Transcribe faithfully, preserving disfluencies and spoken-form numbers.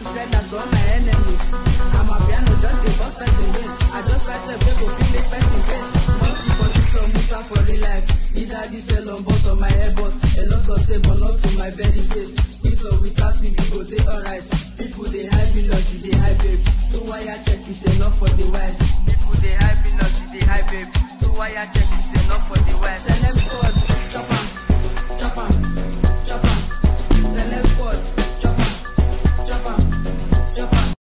Said that to all my enemies. I'm a piano, just the boss person win. I just press the play, go feel make person case. Must be for this or Musa for real life. Either this alone boss or my hair boss. A lot of say, but not to my very face. With or without it, we go take alright. People they hype me, lost, they hype babe. Two wire check is enough for the west. People they hype me, lost, they hype babe. Two wire check is enough for the west.